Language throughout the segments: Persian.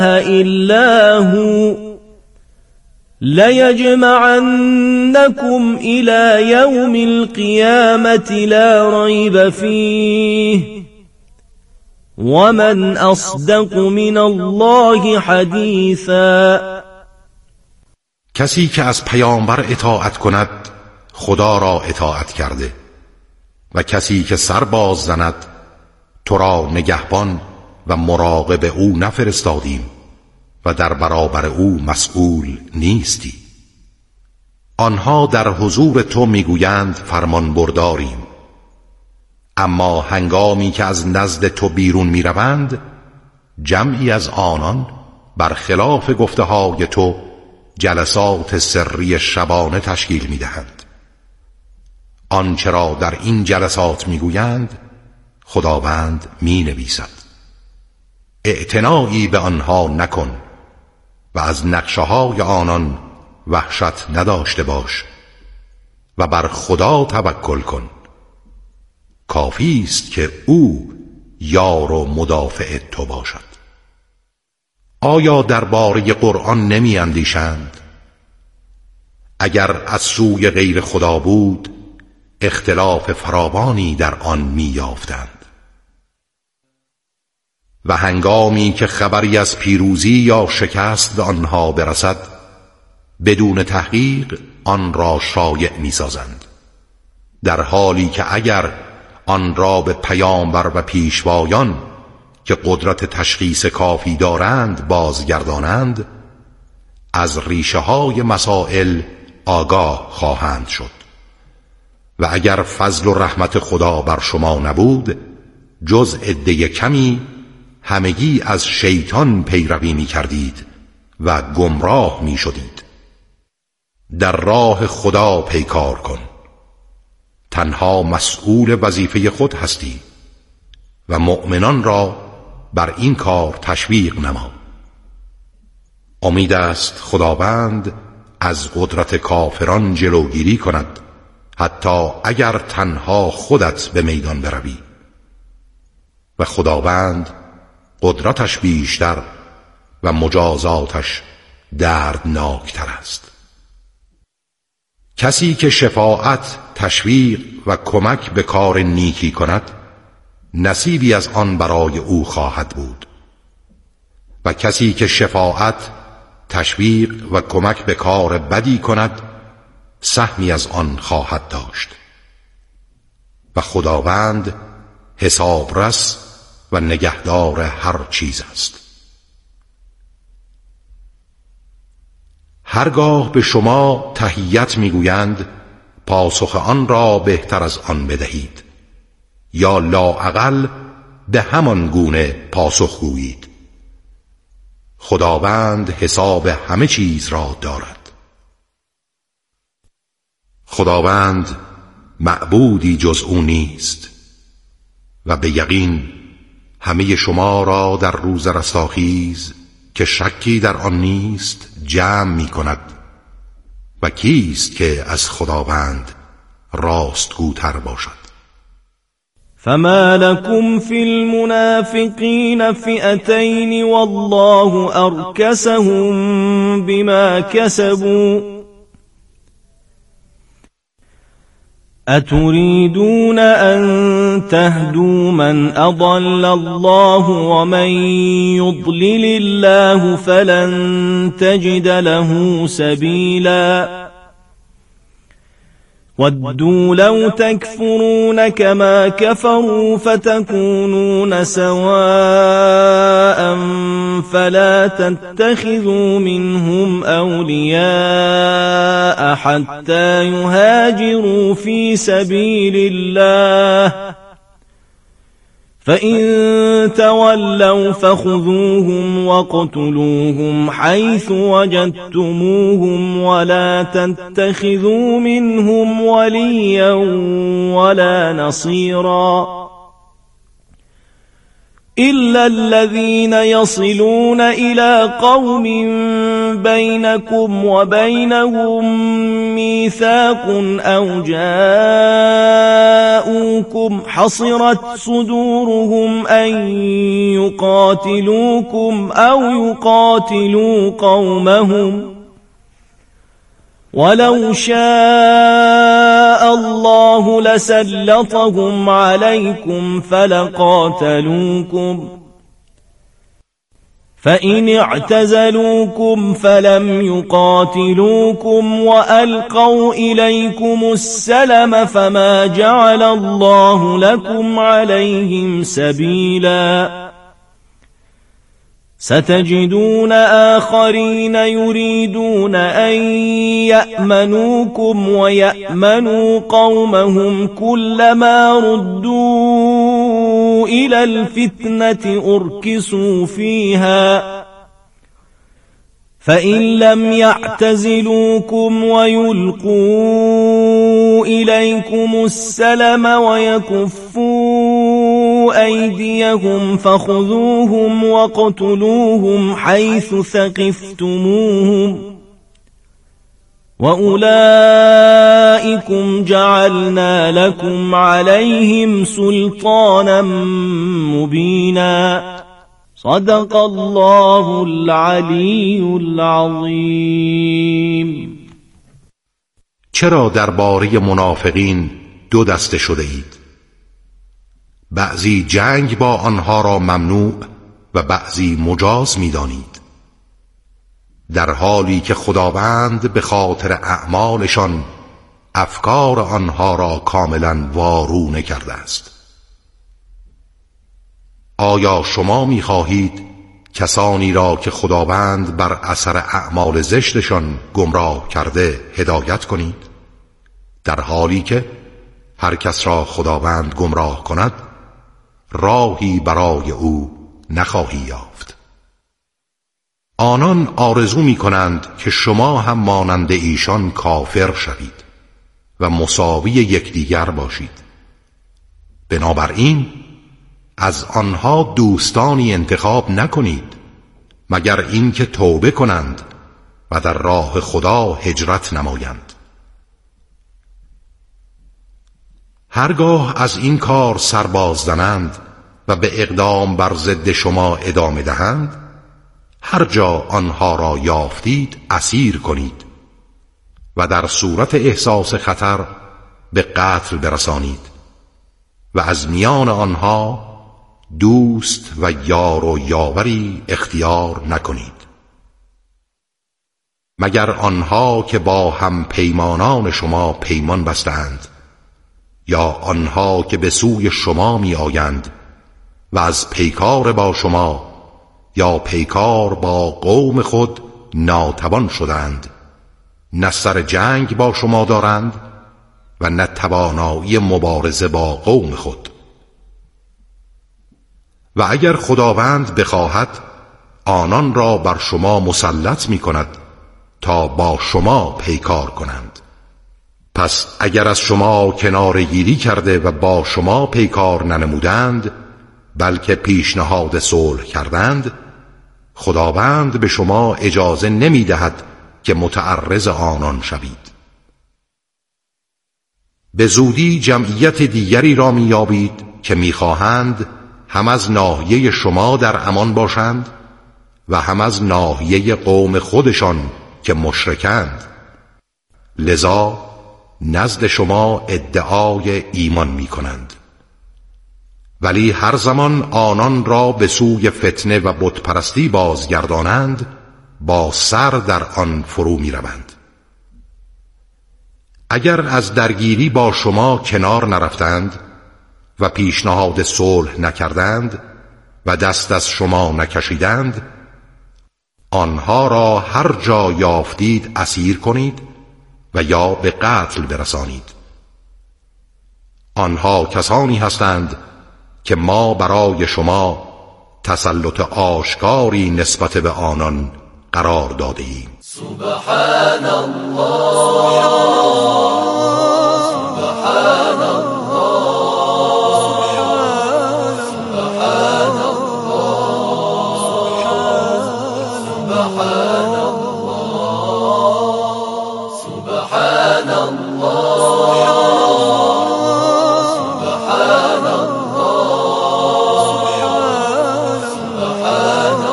إلا هو ليجمعنكم إلى يوم القيامة لا ريب فيه ومن أصدق من الله حدیثا. کسی که از پیامبر اطاعت کند خدا را اطاعت کرده و کسی که سر باز زند تو را نگهبان و مراقب او نفرستادیم و در برابر او مسئول نیستی. آنها در حضور تو میگویند فرمان برداریم، اما هنگامی که از نزد تو بیرون میروند جمعی از آنان برخلاف گفته های تو جلسات سری شبانه تشکیل میدهند. آنچه را در این جلسات میگویند خداوند مینویسد. اعتنایی به آنها نکن و از نقشه های آنان وحشت نداشته باش و بر خدا توکل کن. کافی است که او یار و مدافع تو باشد. آیا درباره قرآن نمی اندیشند؟ اگر از سوی غیر خدا بود اختلاف فراوانی در آن می یافتند. و هنگامی که خبری از پیروزی یا شکست به آنها برسد بدون تحقیق آن را شایع می سازند، در حالی که اگر آن را به پیامبر و پیشوایان که قدرت تشخیص کافی دارند بازگردانند از ریشه های مسائل آگاه خواهند شد. و اگر فضل و رحمت خدا بر شما نبود جز عده کمی همگی از شیطان پیروی می کردید و گمراه می شدید. در راه خدا پیکار کن، تنها مسئول وظیفه خود هستی و مؤمنان را بر این کار تشویق نما. امید است خداوند از قدرت کافران جلوگیری کند حتی اگر تنها خودت به میدان بروی و خداوند قدرتش بیشتر و مجازاتش دردناکتر است. کسی که شفاعت، تشویق و کمک به کار نیکی کند نصیبی از آن برای او خواهد بود و کسی که شفاعت، تشویق و کمک به کار بدی کند سهمی از آن خواهد داشت و خداوند حسابرس و نگهدار هر چیز است. هرگاه به شما تحیت میگویند پاسخ آن را بهتر از آن بدهید یا لااقل به همان گونه پاسخ گویید. خداوند حساب همه چیز را دارد. خداوند معبودی جز او نیست و به یقین همه شما را در روز رستاخیز که شکی در آن نیست جمع می کند و کیست که از خداوند راستگوتر باشد. فما لكم في المنافقين فئتين والله أركسهم بما كسبوا أتريدون أن تهدوا من أضل الله ومن يضلل الله فلن تجد له سبيلا ودوا لو تكفرون كما كفروا فتكونون سواء فلا تتخذوا منهم أولياء حتى يهاجروا في سبيل الله فإن تولوا فخذوهم واقتلوهم حيث وجدتموهم ولا تتخذوا منهم وليا ولا نصيرا إلا الذين يصلون إلى قوم بينكم وبينهم ميثاق أو جاءوكم حصرت صدورهم أن يقاتلوكم أو يقاتلوا قومهم ولو شاء الله لسلطهم عليكم فلقاتلوكم فإن اعتزلوكم فلم يقاتلوكم وألقوا إليكم السلم فما جعل الله لكم عليهم سبيلا ستجدون آخرين يريدون أن يأمنوكم ويأمنوا قومهم كلما ردوا إلى الفتنة أركسوا فيها فإن لم يعتزلوكم ويلقوا إليكم السلم ويكفوا أيديهم فخذوهم واقتلوهم حيث ثقفتموهم وأولئكم جعلنا لكم عليهم سلطانا مبينا صدق الله العلی العظیم. چرا درباره منافقین دو دسته شده اید؟ بعضی جنگ با آنها را ممنوع و بعضی مجاز می دانید، در حالی که خداوند به خاطر اعمالشان افکار آنها را کاملا وارونه کرده است. آیا شما می خواهید کسانی را که خداوند بر اثر اعمال زشتشان گمراه کرده هدایت کنید، در حالی که هر کس را خداوند گمراه کند راهی برای او نخواهی یافت؟ آنان آرزو می کنند که شما هم مانند ایشان کافر شوید و مساوی یکدیگر باشید. بنابراین از آنها دوستانی انتخاب نکنید مگر اینکه توبه کنند و در راه خدا هجرت نمایند. هرگاه از این کار سربازدنند و به اقدام بر ضد شما ادامه دهند، هر جا آنها را یافتید اسیر کنید و در صورت احساس خطر به قتل برسانید و از میان آنها دوست و یار و یاوری اختیار نکنید، مگر آنها که با هم پیمانان شما پیمان بستند یا آنها که به سوی شما می آیند و از پیکار با شما یا پیکار با قوم خود ناتوان شدند، نه سر جنگ با شما دارند و نه توانایی مبارزه با قوم خود. و اگر خداوند بخواهد آنان را بر شما مسلط می کند تا با شما پیکار کنند. پس اگر از شما کناره‌گیری کرده و با شما پیکار ننمودند بلکه پیشنهاد صلح کردند، خداوند به شما اجازه نمی دهد که متعرض آنان شوید. به زودی جمعیت دیگری را می یابید که می خواهند هم از ناحیه شما در امان باشند و هم از ناحیه قوم خودشان که مشرکند، لذا نزد شما ادعای ایمان می کنند، ولی هر زمان آنان را به سوی فتنه و بتپرستی بازگردانند با سر در آن فرو می روند. اگر از درگیری با شما کنار نرفتند و پیشنهاد صلح نکردند و دست از شما نکشیدند، آنها را هر جا یافتید اسیر کنید و یا به قتل برسانید. آنها کسانی هستند که ما برای شما تسلط آشکاری نسبت به آنان قرار داده ایم. سبحان الله، سبحان الله، سبحان الله. سبحان الله سبحان الله سبحان الله سبحان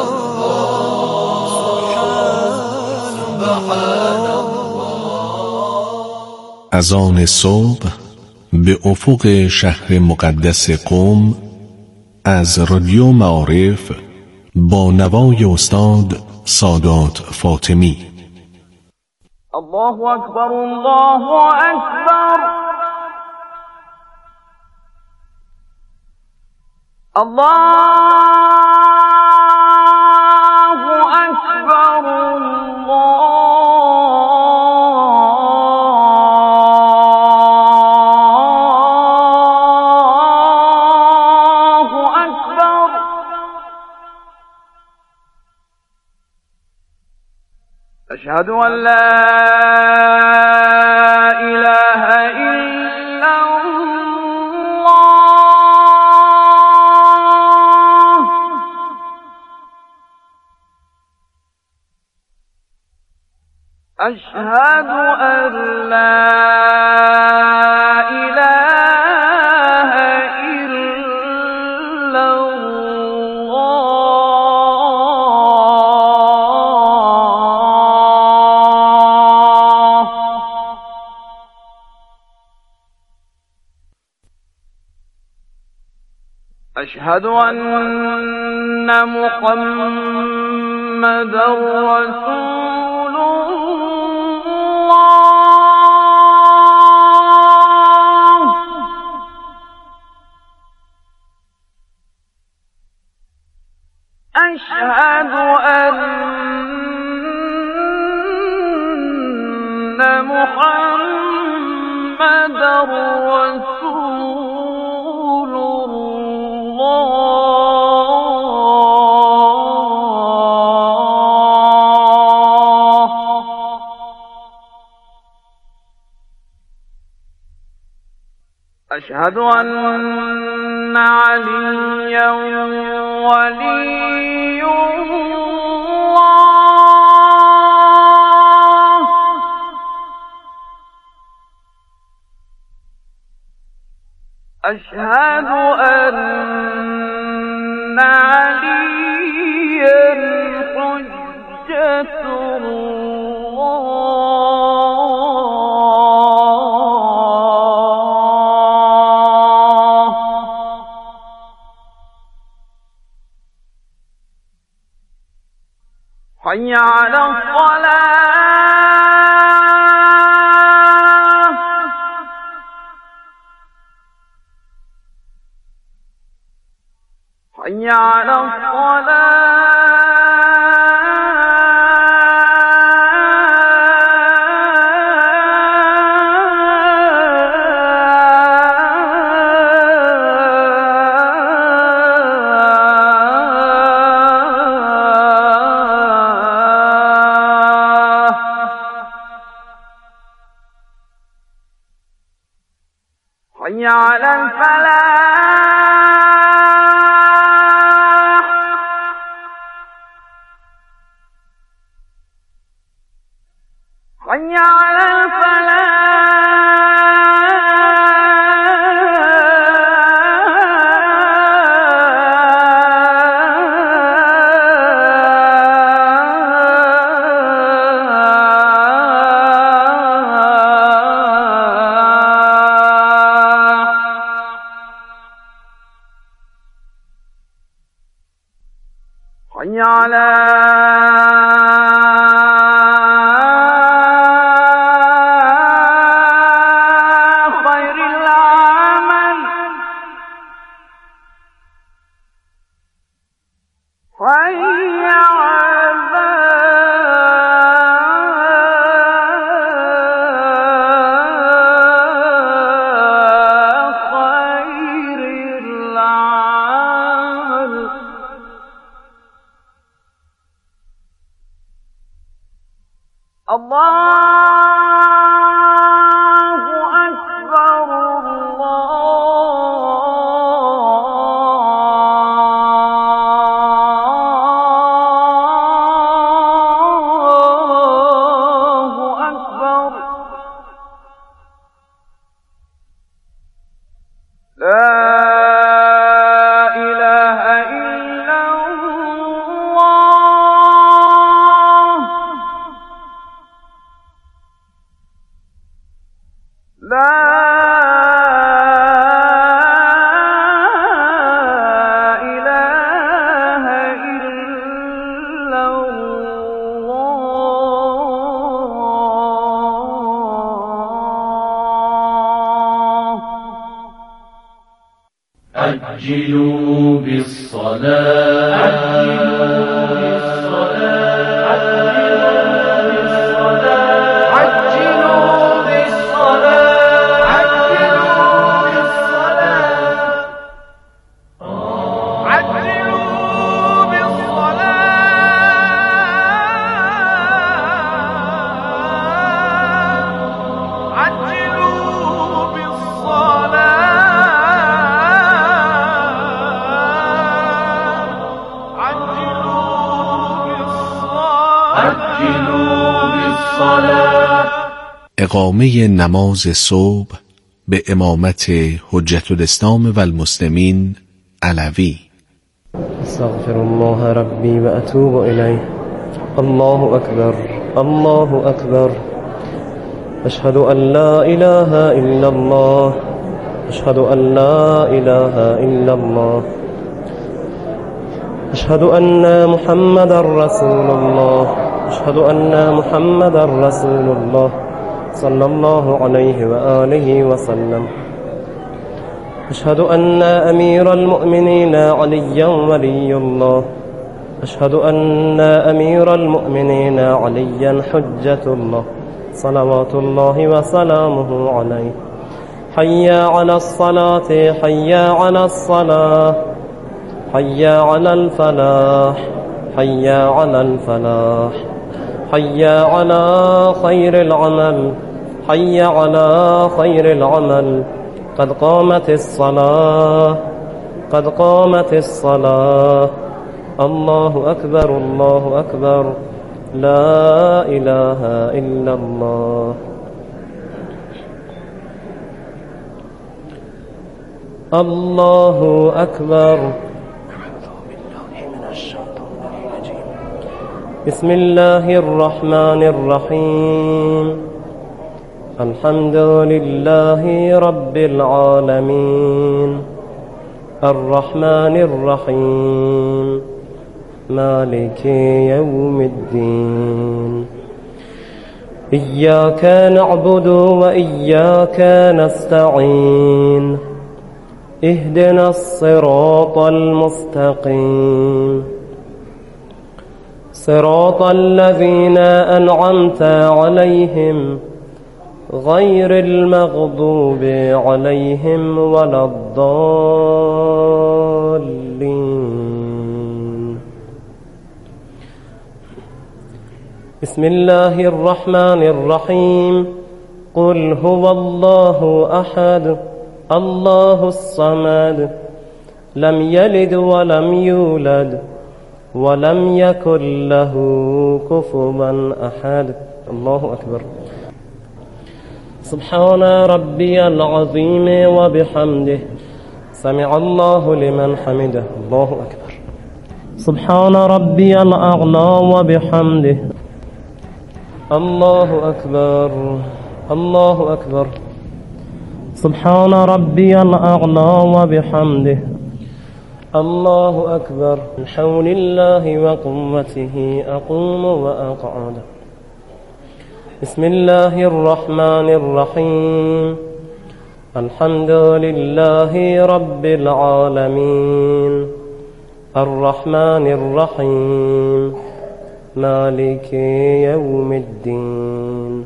الله. از آن صبح به افق شهر مقدس قم از رادیو معارف با نوای استاد سادات فاطمی. الله اکبر الله اکبر الله اکبر أشهد أن لا إله إلا الله أشهد أن لا إله إلا أشهد أن محمدا رسول الله أشهد أن محمدا رسول أشهد أن عليا ولي الله أشهد أن عليا حجة الله حي على الصلاة حي على حي على الفلاح حي على حي على خير العمل حي على خير العمل الله أكبر الله عجلوا بالصلاة اقامه نماز صبح به امامت حجت الاسلام و المسلمین علوی. استغفر الله ربی و اتوب الیه. الله اکبر الله اکبر. اشهد ان لا اله الا الله. اشهد ان لا اله الا الله. اشهد ان محمد رسول الله. اشهد ان محمد رسول الله صلى الله عليه وآله وسلم. أشهد أن أمير المؤمنين عليا ولي الله. أشهد أن أمير المؤمنين عليا حجة الله صلوات الله وسلامه عليه. حي على الصلاة حي على الصلاة حي على الفلاح حي على الفلاح حي على خير العمل حي على خير العمل. قد قامت الصلاة قد قامت الصلاة. الله أكبر الله أكبر. لا إله إلا الله. الله أكبر. بسم الله الرحمن الرحيم. الحمد لله رب العالمين الرحمن الرحيم مالك يوم الدين. إياك نعبد وإياك نستعين. اهدنا الصراط المستقيم صراط الذين أنعمت عليهم غير المغضوب عليهم ولا الضالين. بسم الله الرحمن الرحيم. قل هو الله أحد الله الصمد لم يلد ولم يولد ولم يكن له كفوا أحد. الله أكبر. سبحان ربي العظيم وبحمده سمع الله لمن حمده. الله أكبر. سبحان ربي الأعلى وبحمده. الله أكبر الله أكبر. سبحان ربي الأعلى وبحمده. الله أكبر. من حول الله وقوته أقوم وأقعد. بسم الله الرحمن الرحيم. الحمد لله رب العالمين الرحمن الرحيم مالك يوم الدين.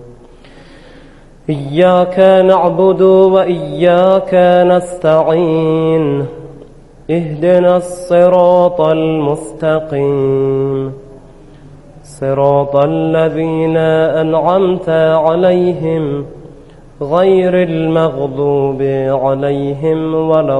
إياك نعبد وإياك نستعين. اهدنا الصراط المستقيم صراط الذين أنعمت عليهم غير المغضوب عليهم ولا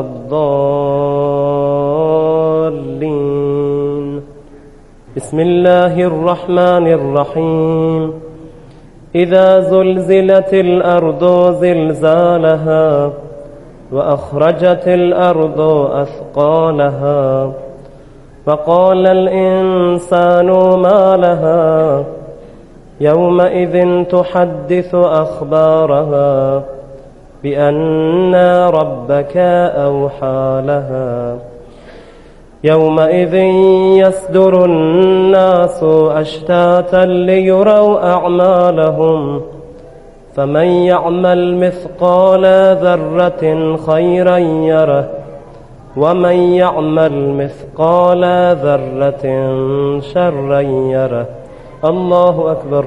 الضالين. بسم الله الرحمن الرحيم. إذا زلزلت الأرض زلزالها وأخرجت الأرض أثقالها وقال الإنسان ما لها يومئذ تحدث أخبارها بأن ربك أوحى لها. يومئذ يصدر الناس أشتاتا ليروا أعمالهم فمن يعمل مثقال ذرة خيرا يره ومن يعمل مثقال ذرة شرا يره. الله أكبر.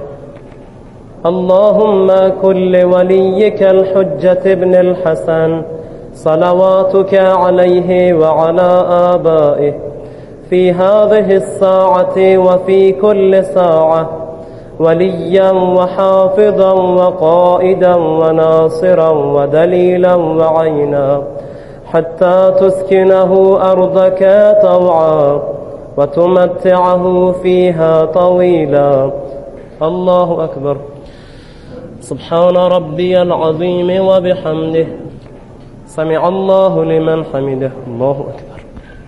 اللهم كن لوليك الحجة ابن الحسن صلواتك عليه وعلى آبائه في هذه الساعة وفي كل ساعة وليا وحافظا وقائدا وناصرا ودليلا وعينا حتى تسكنه أرضك طوعا وتمتعه فيها طويلا. الله أكبر. سبحان ربي العظيم وبحمده سمع الله لمن حمده. الله أكبر.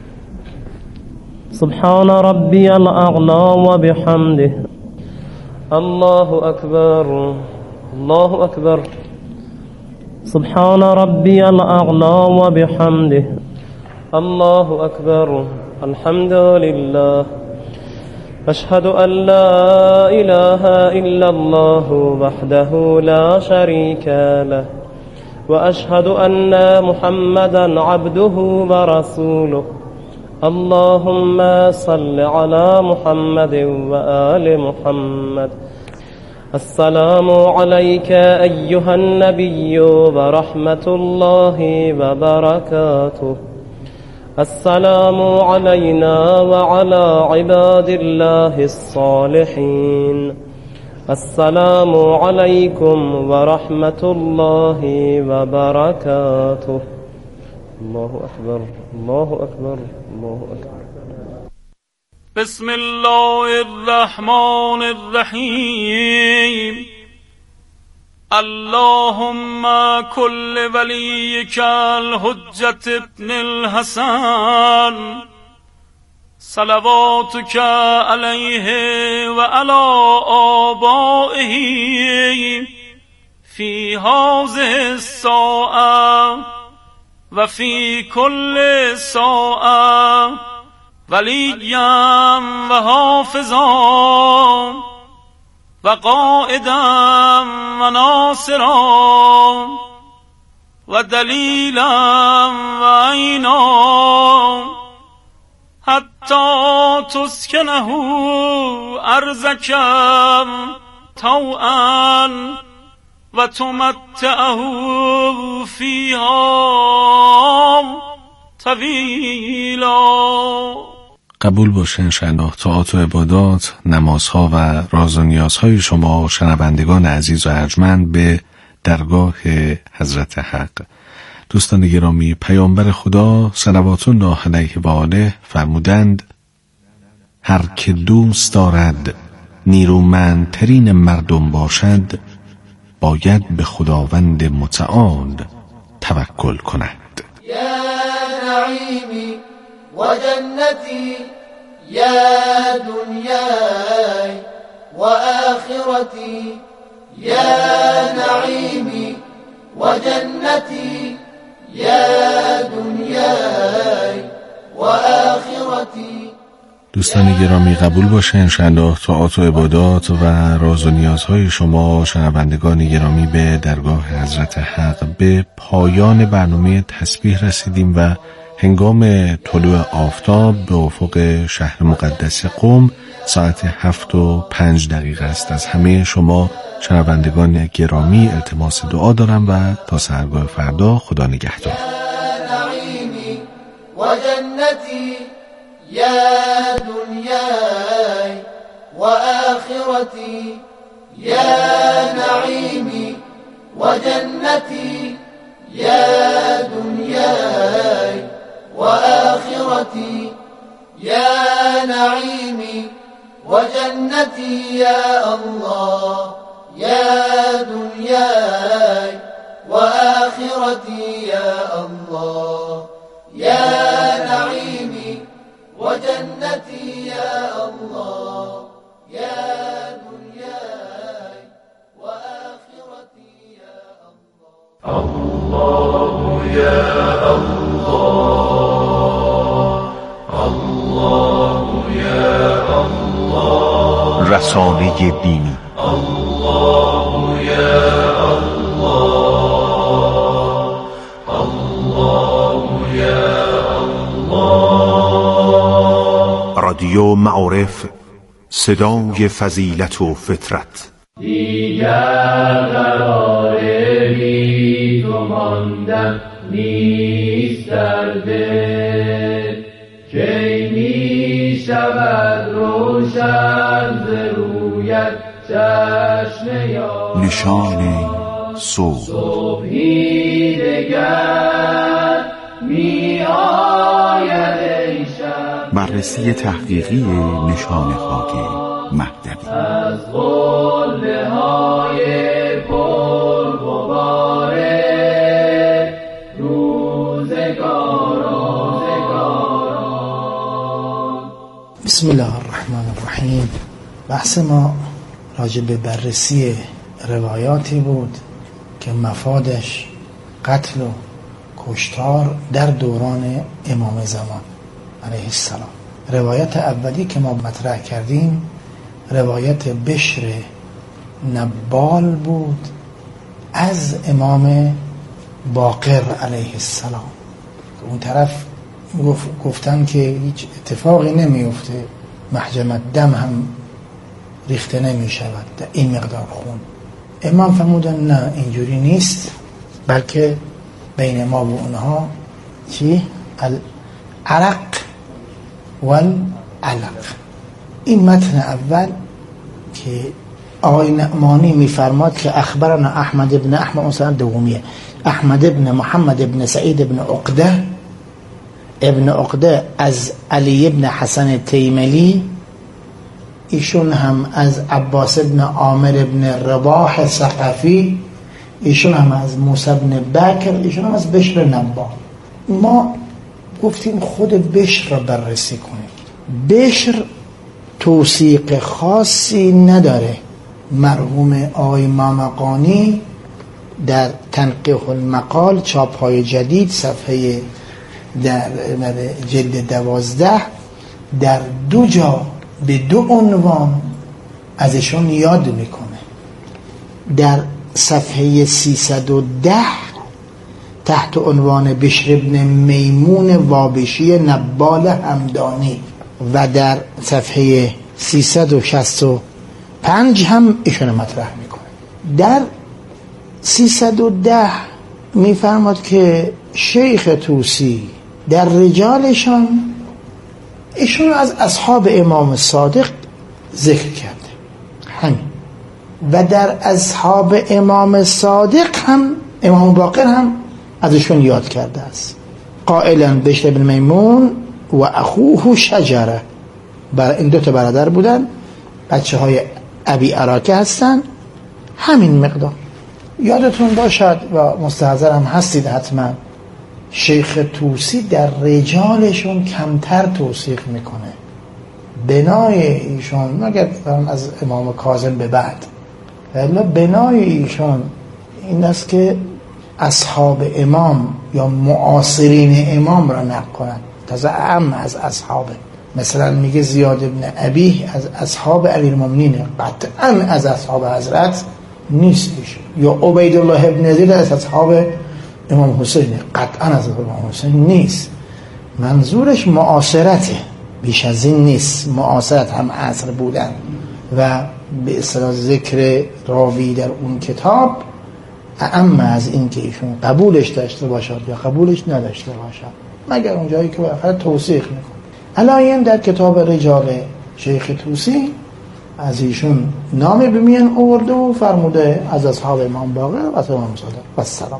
سبحان ربي الأعلى وبحمده. الله أكبر. الله أكبر. سبحان ربي الأعلى وبحمده. الله أكبر. الحمد لله. أشهد أن لا إله إلا الله وحده لا شريك له وأشهد أن محمدا عبده ورسوله. اللهم صل على محمد وآل محمد. السلام عليك أيها النبي ورحمة الله وبركاته. السلام علينا وعلى عباد الله الصالحين. السلام عليكم ورحمة الله وبركاته. الله أكبر. الله أكبر. الله أكبر. بسم الله الرحمن الرحيم. اللهم كل وليك الحجة ابن الحسن صلواتك عليه وعلى آبائه في هذه الساعة وفي كل ساعة وليا وحافظا وقائدا وناصرا ودليلا وعينا حتى تسكنه أرضك طوعا وتمتعه فيها طویلا. قبول باشه انشاءالله طاعات و عبادات، نمازها و راز و نیازهای شما شنوندگان عزیز و ارجمند به درگاه حضرت حق. دوستان گرامی، پیامبر خدا صلوات الله علیه و آله فرمودند هر که دوست دارد نیرومندترین مردم باشد باید به خداوند متعال توکل کند. یا نعیمی و جنتی یا دنیای و آخرتی یا نعیمی و جنتی یا دنیای و آخرتی. دوستان گرامی، قبول باشه انشاءالله طاعات و عبادات و راز و نیازهای شما شنوندگان گرامی به درگاه حضرت حق. به پایان برنامه تسبیح رسیدیم و هنگام طلوع آفتاب به افق شهر مقدس قم ساعت 7:05 است. از همه شما شنوندگان گرامی التماس دعا دارم و تا سحرگاه فردا خدا نگهدار. نعیمی و جنتی یا دنیای و آخرتی یا نعیمی و جنتی یا دنیای و آخرتی یا نعیمی و جنتی یا الله یا دنیای و آخرتی یا الله یا نعیمی و جنتی یا الله یا دنیای و آخرتی یا الله. الله یا الله، الله یا الله. رسانه دینی الله یا الله، الله یا الله. رادیو معارف، صدای فضیلت و فطرت. دیگر قرار بی تو ماندن نیست در دل، کی می شود روشن ز رویت چشم یار. نشان صبح. صبحی دگر می آید ای شب. بررسی تحقیقی نشان خاک مهدوی از قله های پرغبار روزگاران. بسم الله الرحمن الرحیم. بحث ما راجع به بررسی روایاتی بود که مفادش قتل و کشتار در دوران امام زمان علیه السلام. روایت اولی که ما مطرح کردیم روایت بشر نبال بود از امام باقر علیه السلام. اون طرف گفتن که هیچ اتفاقی نمیفته، محجم دم هم ریخته نمی شود در این مقدار خون. امام فرمودن نه اینجوری نیست، بلکه بین ما و اونها چی؟ العرق والعلق. این متن اول که آقای نعمانی میفرماد که اخبرنا احمد ابن احمد، اون سند دومیه، احمد ابن محمد ابن سعید ابن عقده از علی ابن حسن تیملی، ایشون هم از عباس ابن عامر ابن رباح ثقفی، ایشون هم از موسی ابن بکر، ایشون هم از بشر نبال. ما گفتیم خود بشر را بررسی کنیم. بشر توثیق خاصی نداره. مرحوم آقای مامقانی در تنقیح المقال چاپ‌های جدید صفحه در جلد 12 در 2 جا به 2 عنوان ازشون یاد میکنه. در صفحه 310 تحت عنوان بشر ابن میمون وابشی نبال همدانی و در صفحه 365 هم ایشون مطرح میکنه. در 310 میفرماد که شیخ طوسی در رجالشان ایشون از اصحاب امام صادق ذکر کرده همین، و در اصحاب امام صادق هم امام باقر هم ازشون یاد کرده است. قائلا بشر بن میمون و اخوه شجره، این 2 برادر بودن، بچه های ابی عراکه هستن. همین مقدار یادتون باشد و مستحضر هم هستید حتما، شیخ طوسی در رجالشون کمتر توثیق میکنه. بنای ایشون مگر از امام کاظم به بعد، ولی بنای ایشون این است که اصحاب امام یا معاصرین امام را نقل کنند، تازه اعم از اصحابه. مثلا میگه زیاد ابن ابی از اصحاب امیرالمومنین، قطعا از اصحاب حضرت نیست ایشون. یا عبیدالله ابن زید از اصحاب امام حسین، قطعا از امام حسین نیست. منظورش معاصرته، بیش از این نیست. معاصرت هم عصر بودن و به اصطلاح ذکر راوی در اون کتاب اعم از این که ایشون قبولش داشته باشد یا قبولش نداشته باشد، مگر اون جایی که بالاخره توثیق میکنه. علاییم در کتاب رجال شیخ طوسی از ایشون نام بمیان آورده و فرموده از اصحاب امام باقر و از امام صادق و السلام.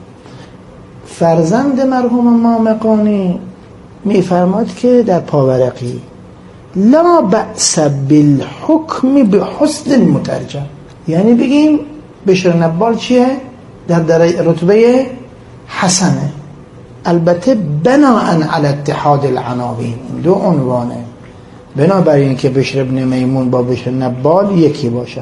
فرزند مرحوم مامقانی میفرماد که در پاورقی لا بأس بالحکم بحسن المترجم، یعنی بگیم بشر نبال چیه؟ در رتبه حسنه، البته بناءً علی اتحاد العناوین، 2 عنوانه، بنابراین که بشر ابن میمون با بشر نبال یکی باشه.